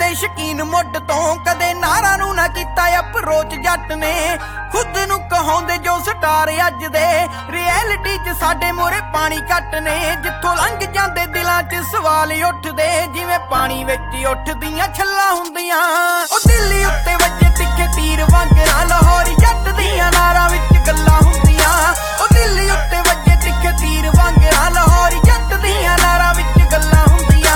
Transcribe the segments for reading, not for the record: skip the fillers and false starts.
शकीन मुੱਢ ਤੋਂ कदे नारा नू ना कीता अप्रोच जट ने खुद नू कहाउंदे जो स्टार अज दे रियलिटी च साडे मोरे पानी घट ने जिथों लंघ जांदे दिलां च सवाल उठदे जिवें पानी विच उठदियां छल्लां हुंदियां ओ दिल्ली उत्ते वजे तिखे तीर वांगरा लाहौर जट दियां नारां विच गल्लां हुंदियां ओ दिल्ली उत्ते वजे तिखे तीर वांगरा लाहौर जट दियां नारां विच गल्लां हुंदियां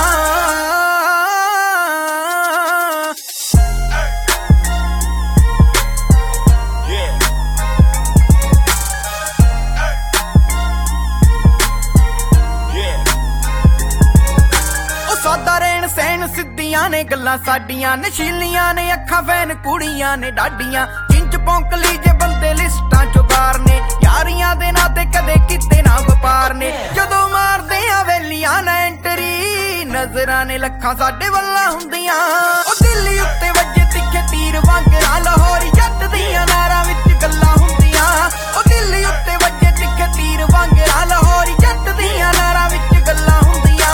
सिद्धियां ने गल्लां साडियां नशीलियां ने अखां फैन कुड़ियां ने डाडियां चिंच पौंकली जे बंदे लिस्टां चो बार ने यारियां दे नाते कदे किते ना वपार ने जदों मारदे आ वेलियां ना एंटरी नजरां ने लखां साडे वल्लां हुंदियां ओ दिल्ली उत्ते वजे तिखे तीर वांगरा लाहौर जट दियां नारां विच गल्लां हुंदियां ओ दिल्ली उत्ते वजे तिखे तीर वांगरा लाहौर जट दियां नारां विच गल्लां हुंदियां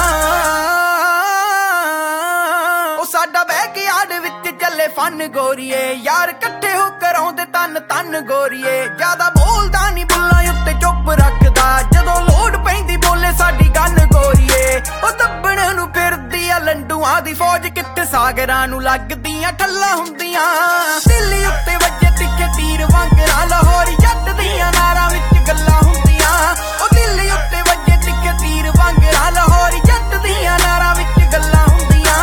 साडा बैकयार्ड विच चले फन गोरीए यार कट्ठे हो कर आउंदे तन तन गोरीए ज्यादा बोलदा नहीं बुल्लां उत्ते चुप रखदा जदों लोड़ पैंदी बोले साडी गन गोरीए ओ दब्बण नू फिरदी आ लंडूआं दी फौज किते सागरां नू लगदियां ठल्लां हुंदियां दिल्ली उत्ते वजे तिखे तीर वांगरा लाहौर जट दियां नारां विच गल्लां हुंदियां ओ दिल्ली उत्ते वजे तिखे तीर वांगरा लाहौर जट दियां नारां विच गल्लां हुंदियां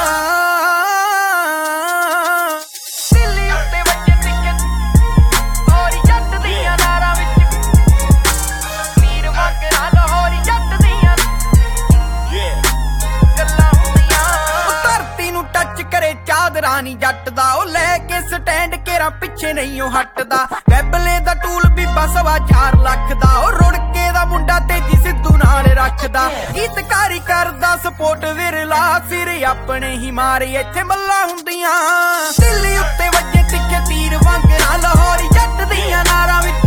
रानी जट दा ओ लेके स्टैंड केरा पिछे नहीं ओ हटदा वैबले दा टूल भी बस 4 लाख दा ओ रुड़के दा मुंडा तेजी सिद्धू नाल रखदा गीतकारी करदा सपोर्ट विरला सिर अपने ही मारे इत्थे मल्ला हुंदियां दिल्ली उत्ते वजे तिखे तीर वांगरा लाहौर जट दियां नारां विच